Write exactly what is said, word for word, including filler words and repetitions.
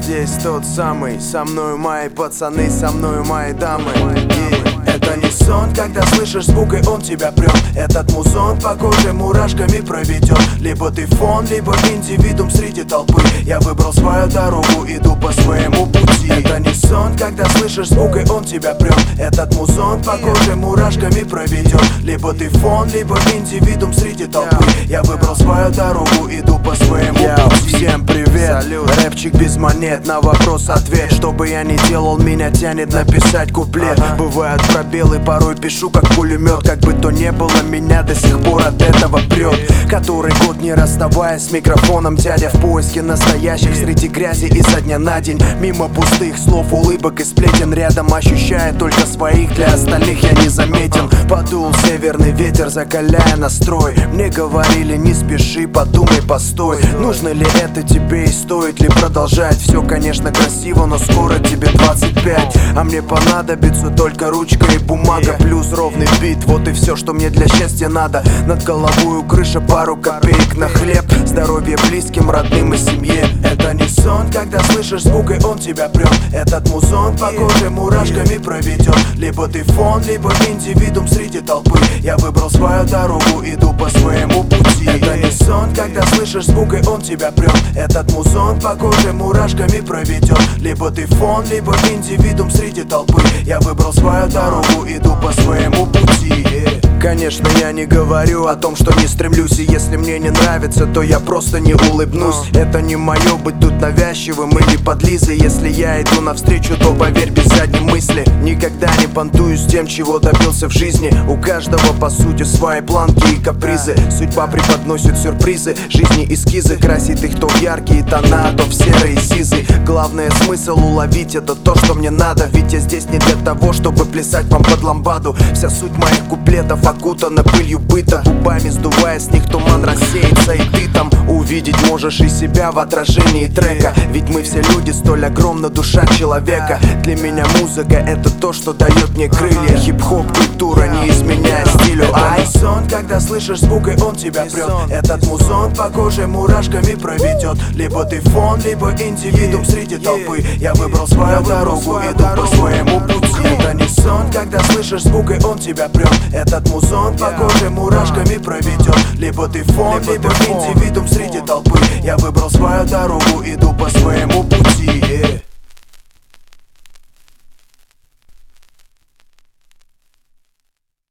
здесь тот самый, со мною мои пацаны, со мною мои дамы. И это не сон, когда слышишь звук и он тебя прет. Этот музон по коже мурашками проведет. Либо ты фон, либо индивидуум среди толпы. Я выбрал свою дорогу, иду по своему пути. Это не сон, когда слышишь звук и он тебя прет. Этот музон по коже мурашками проведет. Либо ты фон, либо индивидуум среди толпы. Я выбрал свою дорогу, иду по своему пути. Всем привет, салют. Рэпчик без монет, на вопрос ответ. Что бы я ни делал, меня тянет написать куплет. ага. Бывают пробелы, порой пишу как пулемет. Как бы то ни было, меня до сих пор от этого прет. Который год не расставаясь с микрофоном, дядя в поиске настоящих среди грязи изо дня на день. Мимо пустых слов, улыбок и сплетен. Рядом ощущая только своих, для остальных я не заметен. Подул северный ветер, закаляя настрой. Мне говорили, не спеши, подумай, постой. Нужно ли это тебе и стоит ли продолжать? Все, конечно, красиво, но скоро тебе двадцать пять. А мне понадобится только ручка и бумага, плюс ровный бит. Вот и все, что мне для счастья надо. Над головой крыша, пару копеек на хлеб. Здоровье близким, родным и семье. Это не сон, когда слышишь звук и он тебя прет. Этот музон по коже мурашками проведет. Либо ты фон, либо индивидуум среди толпы. Я выбрал свою дорогу, иду по своему пути. Это не сон, когда слышишь звук и он тебя прет. Этот музон по коже мурашками проведет. Либо ты фон, либо индивидуум среди толпы. Я выбрал свою дорогу, иду по своему пути. Конечно, я не говорю о том, что не стремлюсь. И если мне не нравится, то я просто не улыбнусь. Это не мое быть тут навязчивым или подлизой. Если я иду навстречу, то поверь, без задней мысли. Никогда не понтуюсь тем, чего добился в жизни. У каждого по сути свои планки и капризы. Судьба преподносит сюрпризы, жизни эскизы. Красит их то в яркие тона, то в серые сизы. Главное смысл уловить, это то, что мне надо. Ведь я здесь не для того, чтобы плясать вам под ламбаду. Вся суть моих куплетов окутана пылью быта. Губами сдувая с них туман, рассеется и ты там увидеть можешь и себя в отражении трека. Ведь мы все люди, столь огромна душа человека. Для меня музыка это то, что дает мне крылья. Хип-хоп культура, не изменяя стилю. Ай, сон, когда слышишь звук и он тебя прет. Этот музон по коже мурашками проведет. Либо ты фон, либо индивидуум среди толпы. Я выбрал свою дорогу, иду по своему пути. Это не сон, когда слышишь звук и он тебя прет. Этот музон по коже мурашками проведет. Либо ты фон, либо индивидуум среди толпы. Я выбрал свою дорогу, иду по своему пути.